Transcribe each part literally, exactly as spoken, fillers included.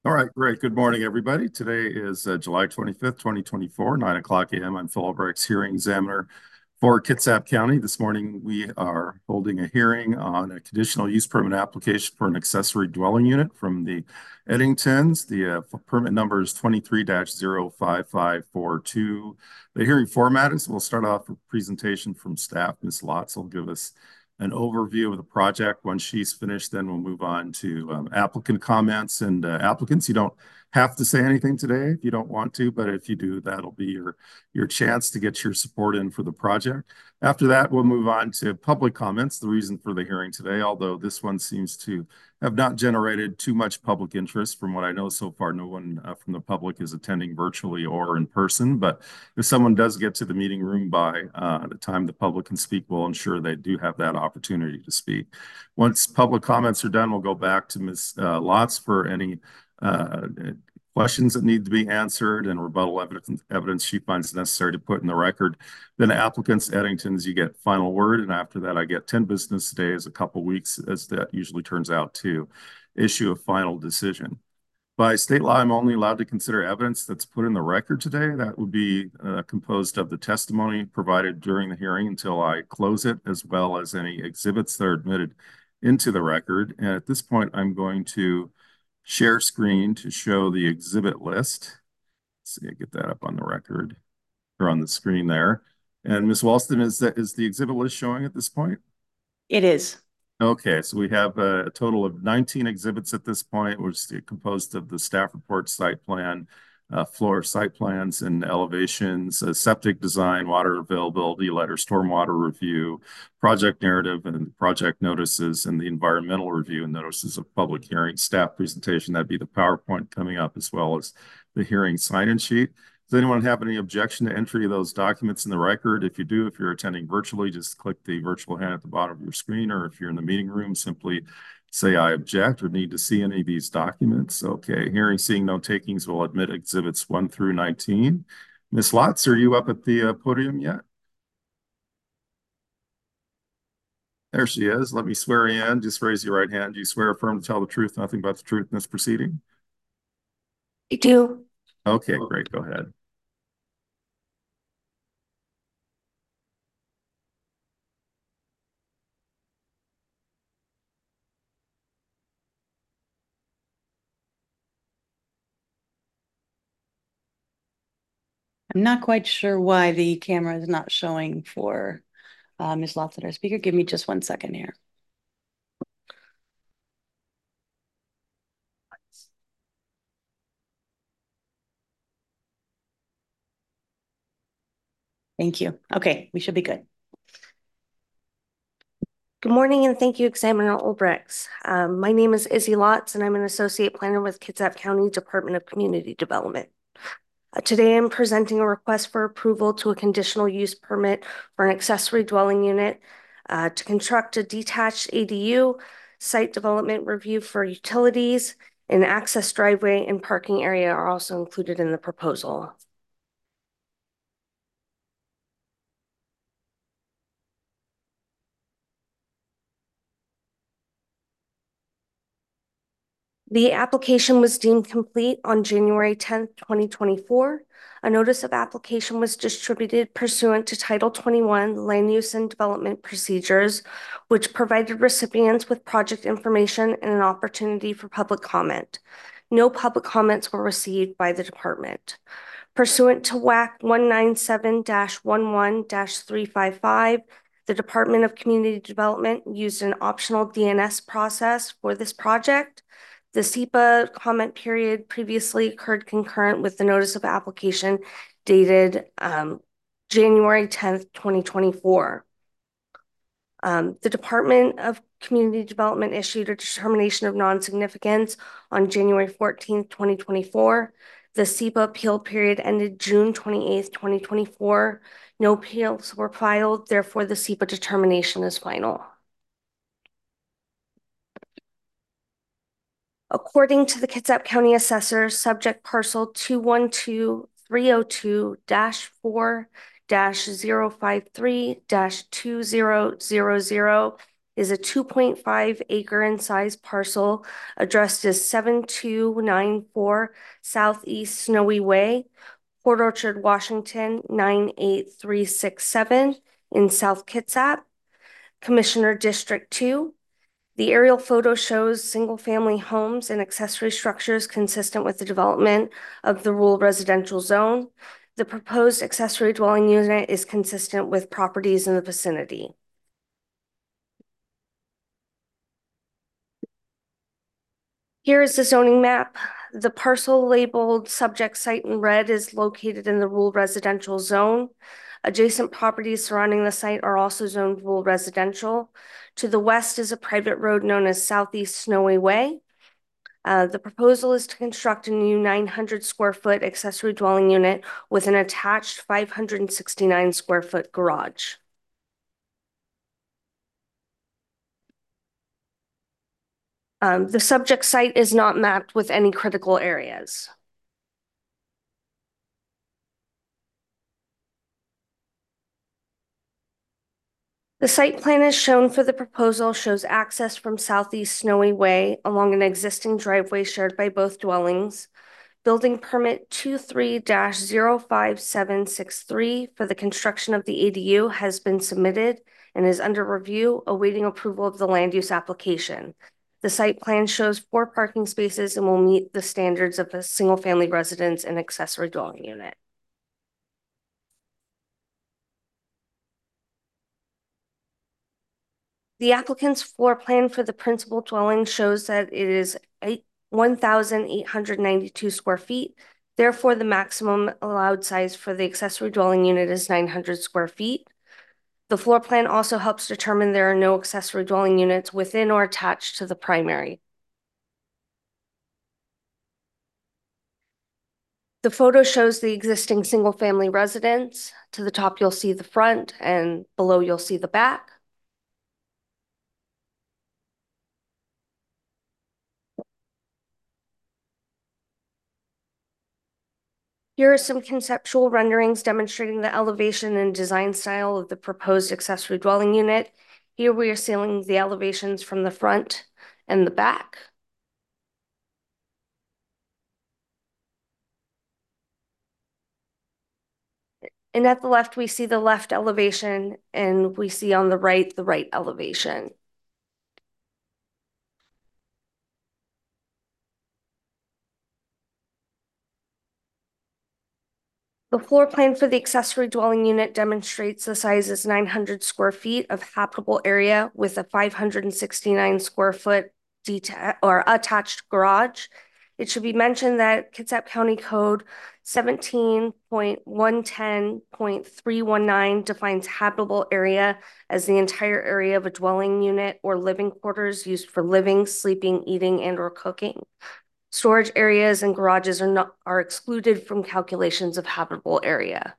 All right, great. Good morning, everybody. Today is uh, July twenty-fifth, twenty twenty-four, nine o'clock a m I'm Phil Albrechts, hearing examiner for Kitsap County. This morning, we are holding a hearing on a conditional use permit application for an accessory dwelling unit from the Eddingtons. The uh, permit number is twenty-three dash zero five five four two. The hearing format is we'll start off with a presentation from staff. Miz Lotz will give us an overview of the project. Once she's finished, then we'll move on to um, applicant comments and uh, applicants. You don't have to say anything today if you don't want to, but if you do, that'll be your, your chance to get your support in for the project. After that, we'll move on to public comments, the reason for the hearing today, although this one seems to have not generated too much public interest. From what I know so far, no one uh, from the public is attending virtually or in person, but if someone does get to the meeting room by uh, the time the public can speak, we'll ensure they do have that opportunity to speak. Once public comments are done, we'll go back to Miz Uh, Lotz for any uh, questions that need to be answered and rebuttal evidence, evidence she finds necessary to put in the record. Then applicants, Eddingtons, you get final word, and after that, I get ten business days, a couple weeks, as that usually turns out to issue a final decision. By state law, I'm only allowed to consider evidence that's put in the record today. That would be uh, composed of the testimony provided during the hearing until I close it, as well as any exhibits that are admitted into the record. And at this point, I'm going to share screen to show the exhibit list. Let's see, I get that up on the record or on the screen there. And Miz Walston, is that is the exhibit list showing at this point? It is. Okay, so we have a, a total of nineteen exhibits at this point, which is composed of the staff report, site plan, uh, floor site plans and elevations, uh, septic design, water availability letter, stormwater review, project narrative and project notices, and the environmental review and notices of public hearing, staff presentation. That'd be the PowerPoint coming up, as well as the hearing sign-in sheet. Does anyone have any objection to entry of those documents in the record? If you do, if you're attending virtually, just click the virtual hand at the bottom of your screen, or if you're in the meeting room, simply say I object or need to see any of these documents. Okay, hearing, seeing no takings, will admit exhibits one through nineteen. Miz Lotz, are you up at the uh, podium yet? There she is. Let me swear you in. Just raise your right hand. Do you swear affirm to tell the truth, nothing but the truth in this proceeding? I do. Okay, great. Go ahead. I'm not quite sure why the camera is not showing for uh, Miz Lotz, our speaker. Give me just one second here. Thank you. Okay, we should be good. Good morning, and thank you, Examiner Olbrechts. Um, my name is Izzy Lotz, and I'm an associate planner with Kitsap County Department of Community Development. Uh, today, I'm presenting a request for approval to a conditional use permit for an accessory dwelling unit uh, to construct a detached A D U, site development review for utilities, an access driveway and parking area are also included in the proposal. The application was deemed complete on January tenth, twenty twenty-four. A notice of application was distributed pursuant to Title twenty-one Land Use and Development Procedures, which provided recipients with project information and an opportunity for public comment. No public comments were received by the department. Pursuant to W A C one ninety-seven dash eleven dash three fifty-five, the Department of Community Development used an optional D N S process for this project. The SEPA comment period previously occurred concurrent with the notice of application dated um, January tenth, twenty twenty-four. Um, the Department of Community Development issued a determination of non-significance on January fourteenth, twenty twenty-four. The SEPA appeal period ended June twenty-eighth, twenty twenty-four. No appeals were filed, therefore the SEPA determination is final. According to the Kitsap County Assessor, subject parcel two one two three oh two dash four dash zero five three dash two zero zero zero is a two point five acre in size parcel addressed as seven two nine four Southeast Snowy Way, Port Orchard, Washington, nine eight three six seven in South Kitsap, Commissioner District two. The aerial photo shows single-family homes and accessory structures consistent with the development of the rural residential zone. The proposed accessory dwelling unit is consistent with properties in the vicinity. Here is the zoning map. The parcel labeled subject site in red is located in the rural residential zone. Adjacent properties surrounding the site are also zoned rural residential. To the west is a private road known as Southeast Snowy Way. Uh, the proposal is to construct a new nine hundred square foot accessory dwelling unit with an attached five hundred sixty-nine square foot garage. Um, the subject site is not mapped with any critical areas. The site plan as shown for the proposal shows access from Southeast Snowy Way along an existing driveway shared by both dwellings. Building permit two three dash zero five seven six three for the construction of the A D U has been submitted and is under review, awaiting approval of the land use application. The site plan shows four parking spaces and will meet the standards of a single-family residence and accessory dwelling unit. The applicant's floor plan for the principal dwelling shows that it is one thousand eight hundred ninety-two square feet. Therefore, the maximum allowed size for the accessory dwelling unit is nine hundred square feet. The floor plan also helps determine there are no accessory dwelling units within or attached to the primary. The photo shows the existing single-family residence. To the top, you'll see the front, and below, you'll see the back. Here are some conceptual renderings demonstrating the elevation and design style of the proposed accessory dwelling unit. Here we are seeing the elevations from the front and the back. And at the left, we see the left elevation, and we see on the right, the right elevation. The floor plan for the accessory dwelling unit demonstrates the size is nine hundred square feet of habitable area with a five hundred sixty-nine square foot deta- or attached garage. It should be mentioned that Kitsap County Code seventeen point one ten point three one nine defines habitable area as the entire area of a dwelling unit or living quarters used for living, sleeping, eating, and or cooking. Storage areas and garages are not are excluded from calculations of habitable area.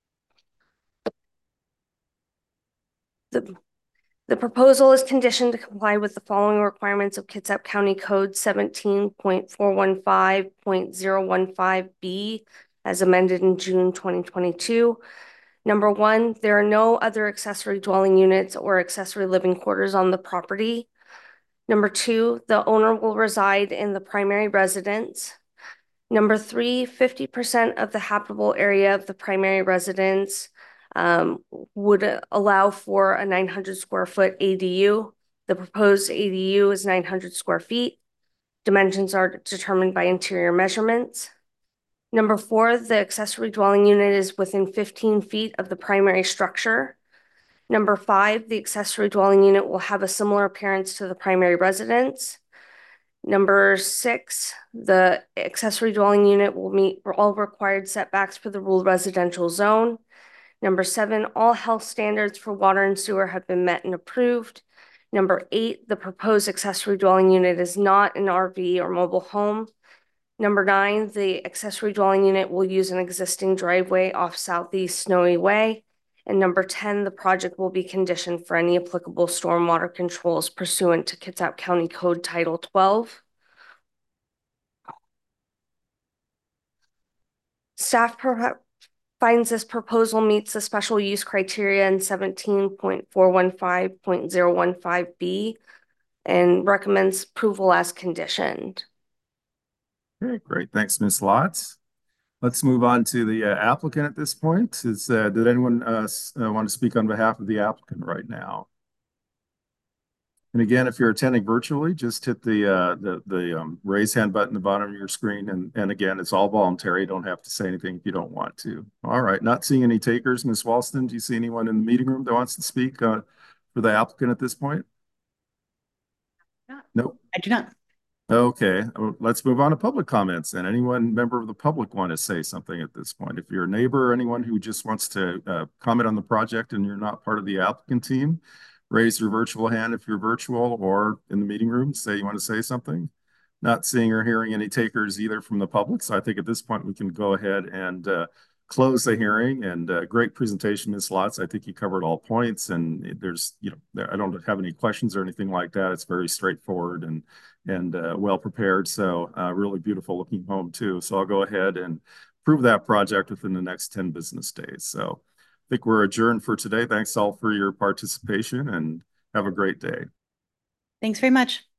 The, the proposal is conditioned to comply with the following requirements of Kitsap County Code seventeen point four one five point zero one five B as amended in June twenty twenty-two. Number one, there are no other accessory dwelling units or accessory living quarters on the property. Number two, the owner will reside in the primary residence. Number three, fifty percent of the habitable area of the primary residence um, would allow for a nine hundred square foot A D U. The proposed A D U is nine hundred square feet. Dimensions are determined by interior measurements. Number four, the accessory dwelling unit is within fifteen feet of the primary structure. Number five, the accessory dwelling unit will have a similar appearance to the primary residence. Number six, the accessory dwelling unit will meet all required setbacks for the rural residential zone. Number seven, all health standards for water and sewer have been met and approved. Number eight, the proposed accessory dwelling unit is not an R V or mobile home. Number nine, the accessory dwelling unit will use an existing driveway off Southeast Snowy Way. And number ten, the project will be conditioned for any applicable stormwater controls pursuant to Kitsap County Code Title twelve. Staff finds this proposal meets the special use criteria in seventeen point four one five point zero one five B and recommends approval as conditioned. Okay, great. Thanks, Miz Lotz. Let's move on to the uh, applicant at this point. Is uh, did anyone uh, uh, want to speak on behalf of the applicant right now? And again, if you're attending virtually, just hit the uh, the the um, raise hand button at the bottom of your screen, and and again, it's all voluntary. You don't have to say anything if you don't want to. All right, not seeing any takers. Miz Walston, do you see anyone in the meeting room that wants to speak uh, for the applicant at this point? Not. Nope. I do not. Okay, let's move on to public comments. And anyone member of the public want to say something at this point? If you're a neighbor or anyone who just wants to uh, comment on the project and you're not part of the applicant team, raise your virtual hand if you're virtual or in the meeting room, say you want to say something. Not seeing or hearing any takers either from the public. So I think at this point we can go ahead and uh, close the hearing. And uh, great presentation, Miz Lotz. I think you covered all points, and there's, you know, I don't have any questions or anything like that. It's very straightforward and and uh, well prepared. So uh, really beautiful looking home too. So I'll go ahead and approve that project within the next ten business days. So I think we're adjourned for today. Thanks all for your participation and have a great day. Thanks very much.